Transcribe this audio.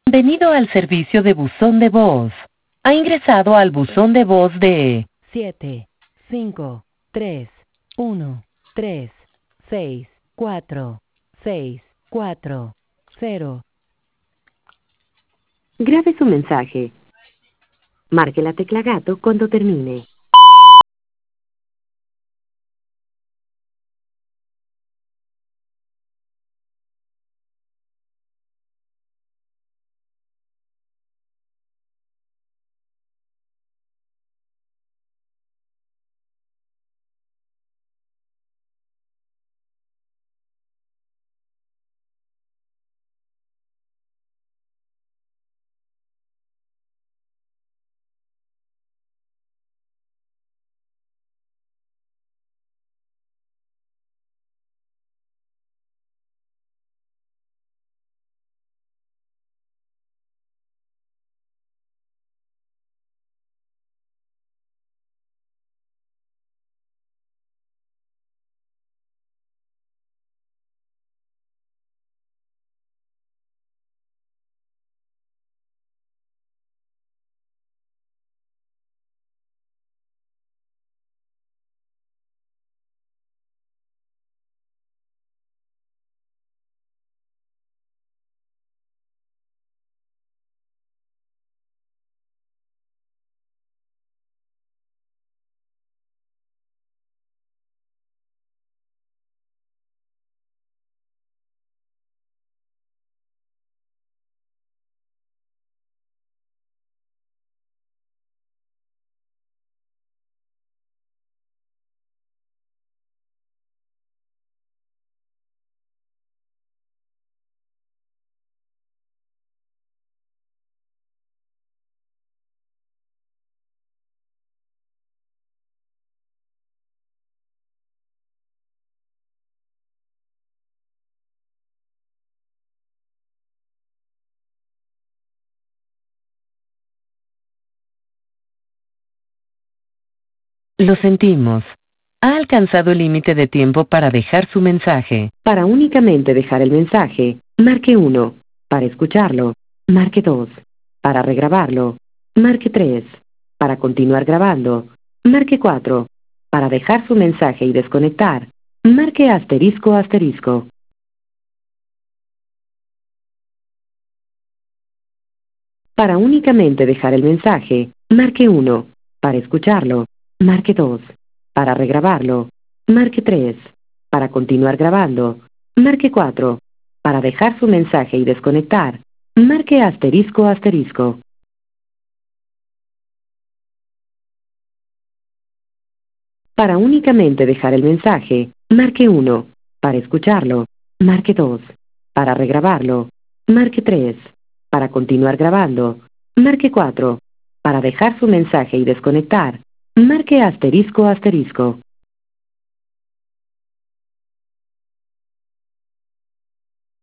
Bienvenido al servicio de buzón de voz. Ha ingresado al buzón de voz de 7, 5, 3, 1, 3, 6, 4, 6, 4, 0. Grabe su mensaje. Marque la tecla gato cuando termine. Lo sentimos. Ha alcanzado el límite de tiempo para dejar su mensaje. Para únicamente dejar el mensaje, marque 1. Para escucharlo, marque 2. Para regrabarlo, marque 3. Para continuar grabando, marque 4. Para dejar su mensaje y desconectar, marque asterisco asterisco. Para únicamente dejar el mensaje, marque 1. Para escucharlo, marque 2. Para regrabarlo, marque 3. Para continuar grabando, marque 4. Para dejar su mensaje y desconectar, marque asterisco asterisco. Para únicamente dejar el mensaje, marque 1. Para escucharlo, marque 2. Para regrabarlo, marque 3. Para continuar grabando, marque 4. Para dejar su mensaje y desconectar, marque asterisco asterisco.